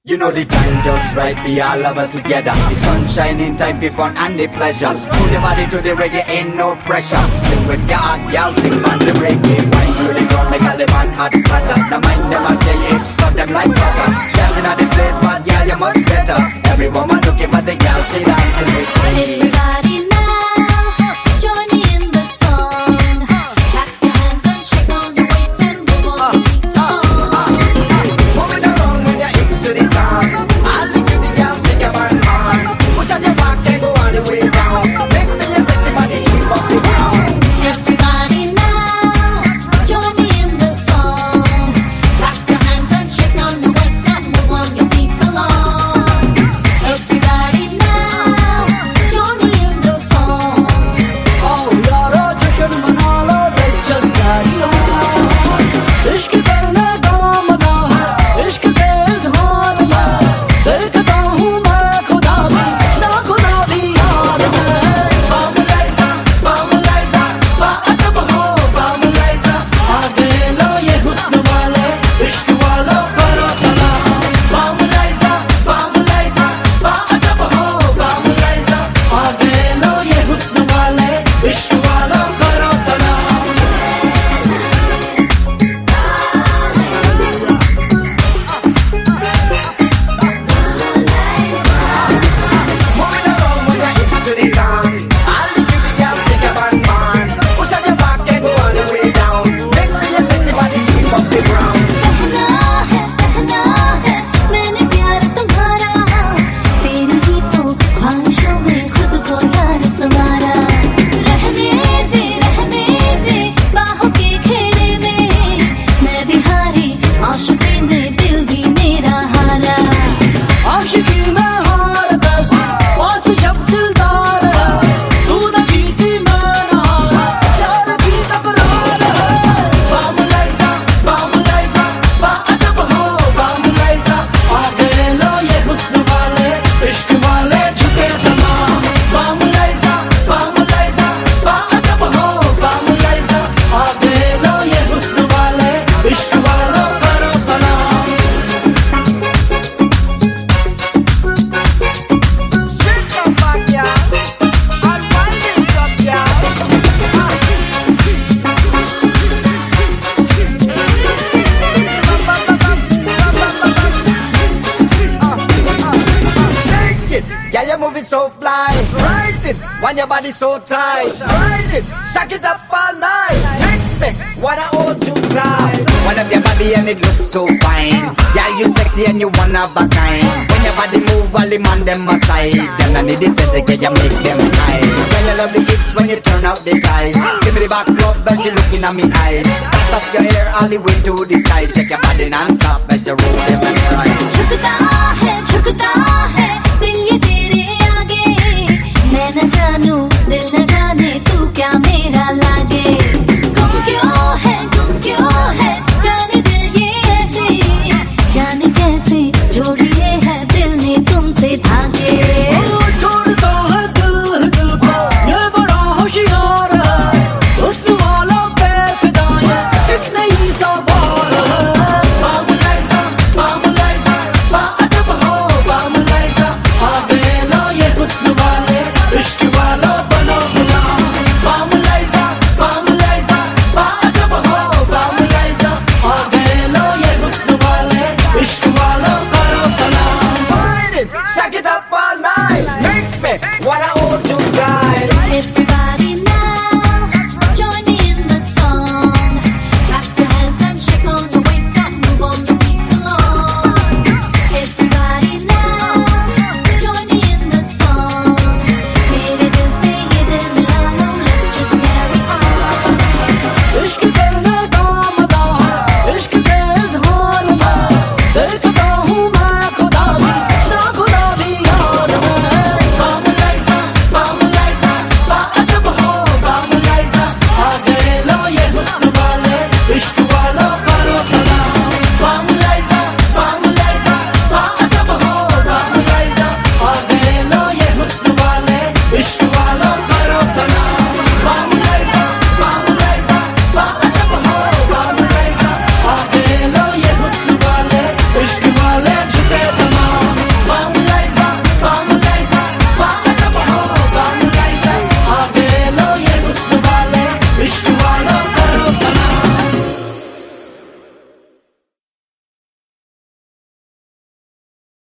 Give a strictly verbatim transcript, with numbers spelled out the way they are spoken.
You know the time just right, be all of us together. The sunshine in time for fun and the pleasures. Move your body to the reggae, ain't no pressure. Sing with your hot gal, sing on the reggae. Wine to the ground, make all the man hot clatter. The mind them a stay hips, cut them like butter. Girls in the place, but girl you much better. Every woman looking but the girl she dancing with me. Everybody now, join me in the song. Clap your hands and shake on your waist and move on your feet along. Move it around when you're into the song. All the pretty girls shake your bum on. Push on your back and go all the way down. Make me your sexy body sweep up the ground. Everybody now, join me in the song. Clap your hands and shake on your waist and move on your feet along. Everybody now, join me in the song. Oh yaro जश्न मना लो, let's just carry on. इश्क करने का मजा है, इश्क के इज़हार में देखता हूँ मैं खुदा भी, ना खुदा भी यार में. बामुलाइज़ा, बामुलाइज़ा, बाअदब हो बामुलाइज़ा. आगे लो ये हुस्न वाले, इश्क वालों करो सलाम. बामुलाइज़ा, बामुलाइज़ा, बाअदब हो बामुलाइज़ा. आगे लो ये हुस्न वाले, इश्क वालों करो सलाम. Move it around when you're into the song. All the pretty girls shake your bum on. Push on your back and go all the way down. Make me your sexy body sweep up the ground. कहना है, कहना है, मैंने प्यार तुम्हारा. तेरी ही तो ख्वाहिशों में खुद को यार संवारा. रहने दे, रहने दे, बाहों के घेरे में. मैं भी हारी, आशिकी में दिल भी मेरा हारा. आशिकी में हार बस, पास जब दिलदार है. तू न जीती मैं न हारा, प्यार की तकरार है. बामुलाइज़ा, बामुलाइज़ा, बाअदब हो बामुलाइज़ा. आगे लो ये हुस्न वाले, इश्क वाले झुके तमाम. बामुलाइज़ा, बामुलाइज़ा, बाअदब हो बामुलाइज़ा. आगे लो ये हुस्न वाले, इश्क वालों करो सलाम. Shake your back, y'all. And wind it up, y'all. Shake it, yeah, you're moving so fly. Right it, when your body so tight. Right it, shake it up all night. Make me wanna hold you tight. One of your body and it looks so fine. Yeah, you sexy and you one of a kind. When your body move, all the man them aside. Then I need the sense that you make them high. Well, I love the hips when you turn out the ties. Give me the back rub as you looking at me eyes. Toss up your hair all the way to the sky. Shake your body non-stop as you roll them and ride. झुकता है, झुकता है, दिल ये तेरे आगे. मैं न जानूं, दिल न जाने तू क्या मेरा लागे. गुम क्यों है, गुम क्यों है, जाने दिल ये ऐसे. जाने कैसे जोड़ लिए है दिल ने तुमसे धागे. छोड़ता है दिल दिल को, ये बड़ा होशियार है. हुस्न वालों पे फिदा ये एक नई सवार है. बामुलाइज़ा, बामुलाइज़ा, बाअदब हो बामुलाइज़ा. आगे लो ये हुस्न वाले, इश्क वालों बनो गुलाम. बामुलाइज़ा, बामुलाइज़ा, बाअदब हो बामुलाइज़ा. आगे लो ये हुस्न वाले, इश्क वालों करो सलाम. Wind it, shake it up all night. Make me wanna hold you tight. Everybody now, join me in the song. Clap your hands and shake on your waist and move on your feet along. Everybody now, join me in the song. मेरे दिल से ये दिल मिला लो, let's just carry on. इश्क करने का मजा है, इश्क के इज़हार में देखता